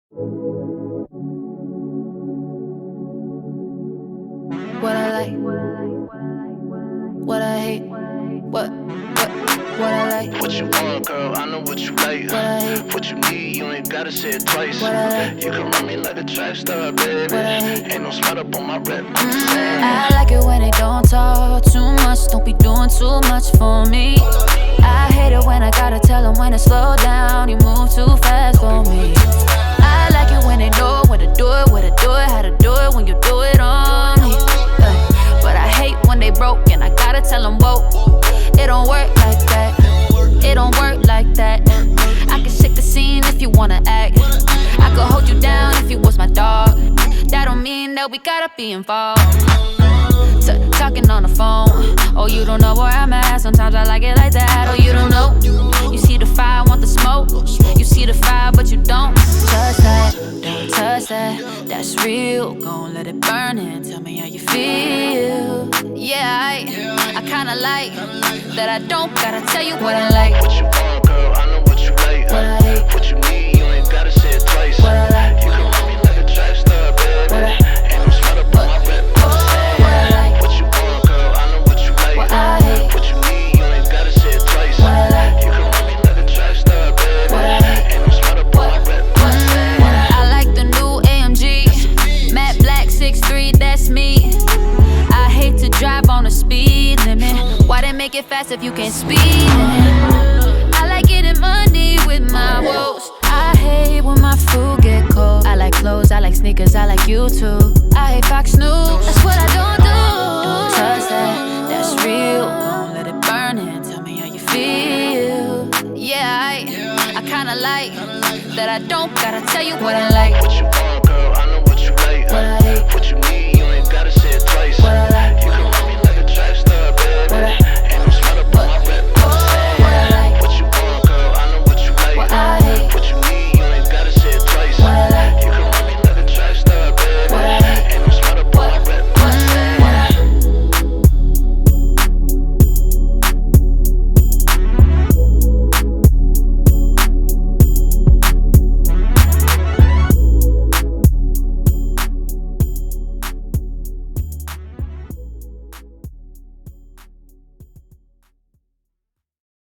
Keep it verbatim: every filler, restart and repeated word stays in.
What I like, what I hate, what, what, what I like. What you want, girl, I know what you like. What I hate, what you need, you ain't gotta say it twice. What I like, you can run me like a track star, baby. What I hate, ain't no spot up on my rep, I'm mm, just saying. I like it when they don't talk too much, don't be doing too much for me. I hate it when I gotta tell them when to slow down, you move too fast for me. I like it when they know when to do it, where to do it, how to do it, when you do it on me. uh, But I hate when they broke and I gotta tell them, whoa, it don't work like that. It don't work like that. I can shake the scene if you wanna act. I could hold you down if you was my dog. That don't mean that we gotta be involved. T- talking on the phone. Oh, you don't know where I'm at. Sometimes I like it like that. Oh, you don't know. You see the fire, want the smoke. You see the fire, but you don't touch that. Don't touch that. That's real. Gon' let it burn and tell me how you feel. Yeah, I, I kinda like that. I don't gotta tell you what I like. What you want, girl, I know what you like. What I hate, what you need, you ain't gotta say it twice. What I like, you can run me like a track star, baby. What I, ain't no spot up on my rep, I'm just saying. What I like, what you want, girl, I know what you like. What I hate, what you need, you ain't gotta say it twice. What I like, you can run me like a track star, baby. What I hate, ain't no spot up on my rep, I'm just saying. I like the new A M G, matte black six three, that's me. I hate to drive on the speed limit. Why they make it fast if you can't speed limit? I like getting money with my woes. I hate when my food get cold. I like clothes, I like sneakers, I like you too. I hate Fox News, that's what I don't do. Don't touch that, that's real. Gon' let it burn and tell me how you feel. Yeah, I, I kinda like that. I don't gotta tell you what I